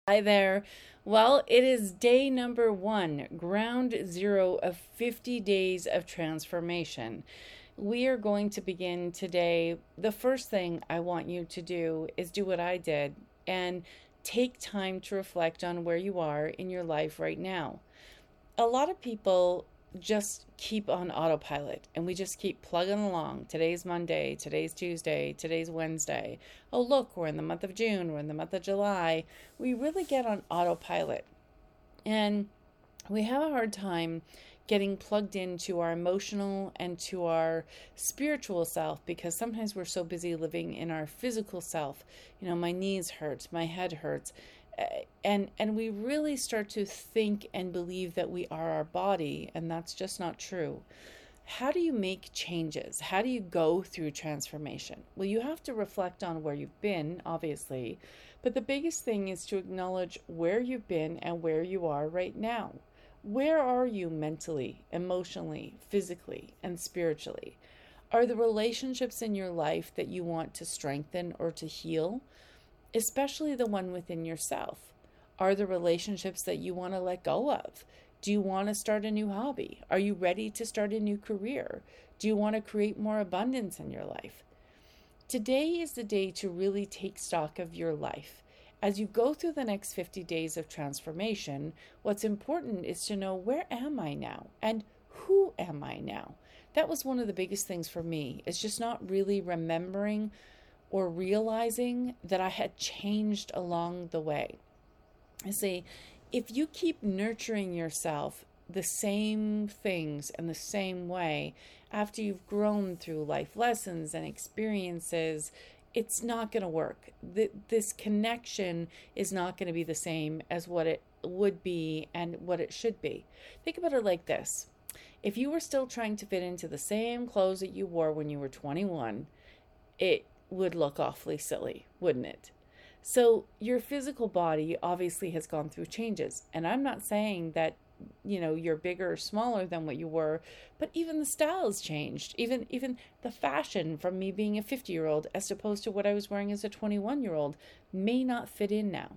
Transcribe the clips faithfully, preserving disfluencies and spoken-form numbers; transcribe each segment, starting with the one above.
Hi there. Well, it is day number one, ground zero of fifty days of transformation. We are going to begin today. The first thing I want you to do is do what I did and take time to reflect on where you are in your life right now. A lot of people just keep on autopilot and we just keep plugging along. Today's Monday, today's Tuesday, today's Wednesday. Oh, look, we're in the month of June, we're in the month of July. We really get on autopilot and we have a hard time getting plugged into our emotional and to our spiritual self because sometimes we're so busy living in our physical self. You know, my knees hurt, my head hurts. And and we really start to think and believe that we are our body, and that's just not true. How do you make changes? How do you go through transformation? Well, you have to reflect on where you've been, obviously, but the biggest thing is to acknowledge where you've been and where you are right now. Where are you mentally, emotionally, physically, and spiritually? Are the relationships in your life that you want to strengthen or to heal? Especially the one within yourself. Are the relationships that you want to let go of? Do you want to start a new hobby? Are you ready to start a new career? Do you want to create more abundance in your life? Today is the day to really take stock of your life. As you go through the next fifty days of transformation, what's important is to know, where am I now? And who am I now? That was one of the biggest things for me. It's just not really remembering or realizing that I had changed along the way. I say, if you keep nurturing yourself the same things and the same way after you've grown through life lessons and experiences, it's not going to work. This connection is not going to be the same as what it would be and what it should be. Think about it like this. If you were still trying to fit into the same clothes that you wore when you were twenty-one, it would look awfully silly, wouldn't it? So your physical body obviously has gone through changes. And I'm not saying that, you know, you're bigger or smaller than what you were, but even the styles changed. Even even the fashion from me being a fifty-year-old as opposed to what I was wearing as a twenty-one-year-old may not fit in now.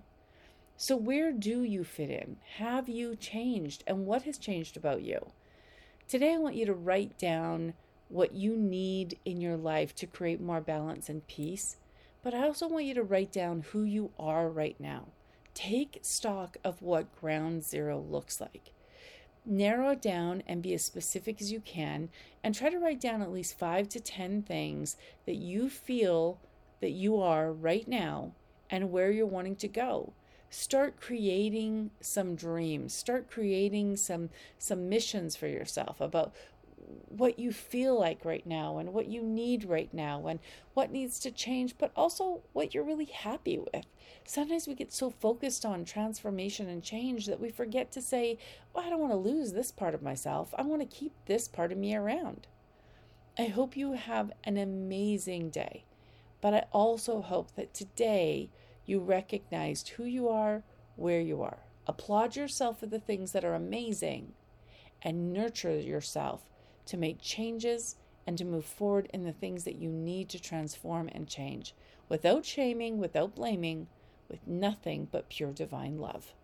So where do you fit in? Have you changed? And what has changed about you? Today I want you to write down what you need in your life to create more balance and peace. But I also want you to write down who you are right now. Take stock of what ground zero looks like. Narrow it down and be as specific as you can, and try to write down at least five to ten things that you feel that you are right now and where you're wanting to go. Start creating some dreams. Start creating some some missions for yourself about what you feel like right now and what you need right now and what needs to change, but also what you're really happy with. Sometimes we get so focused on transformation and change that we forget to say, well, I don't want to lose this part of myself. I want to keep this part of me around. I hope you have an amazing day, but I also hope that today you recognized who you are, where you are. Applaud yourself for the things that are amazing and nurture yourself to make changes and to move forward in the things that you need to transform and change without shaming, without blaming, with nothing but pure divine love.